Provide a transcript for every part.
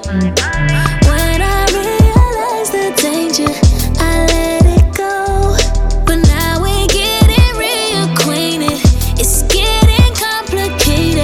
When I realized the danger, I let it go. But now we're getting reacquainted. It's getting complicated.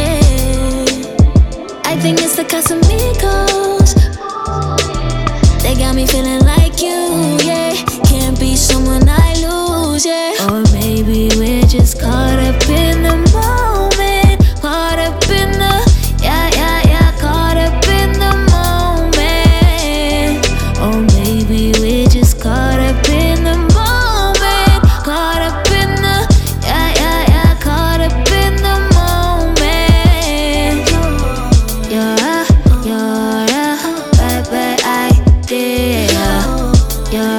I think it's the Casamigos. They got me feeling like you, yeah. Can't be someone I lose, yeah. Or maybe we're just caught up in the moment. Caught up in the, caught up in the moment. Or maybe we're just caught up in the moment. Caught up in the, caught up in the moment. You're a bad, bad idea. You're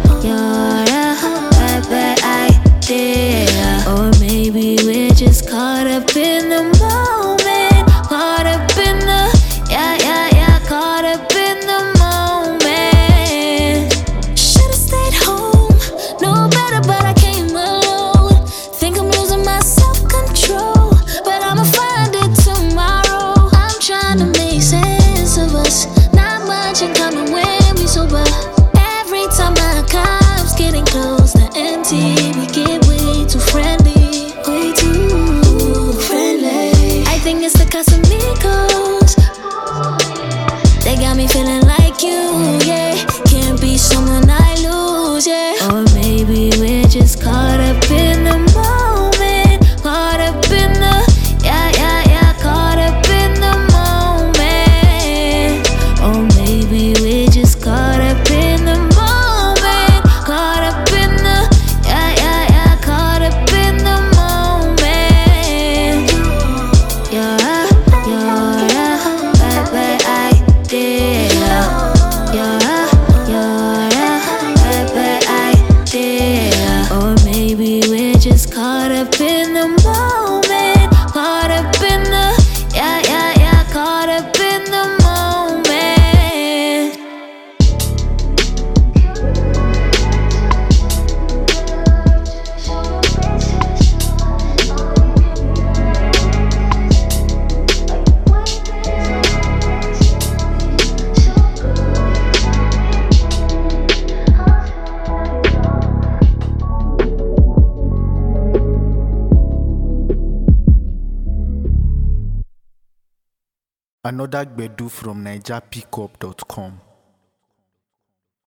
a bad, bad idea. Or maybe we're just caught up in the moment. Caught up in the, caught up in the moment. Should've stayed home, know better, but I came alone. Think I'm losing my self-control, but I'ma find it tomorrow. I'm trying to make sense of us. Not much in common when we sober. Every time my cup's getting close to empty, we get way too friendly. Way too friendly. I think it's the Casamigos. They got me feeling like you, yeah. Can't be someone I lose, yeah. Or maybe we're just caught up in the moment. Caught up in the, caught up in the moment. Or maybe we're just caught up in the moment. Caught up in the, caught up in the moment. You're a bad, bad idea. You're a bad, bad idea. Or maybe we're just caught up in the moment. Caught up in the, caught up in the moment. Another Gbedu from NigerPickup.com.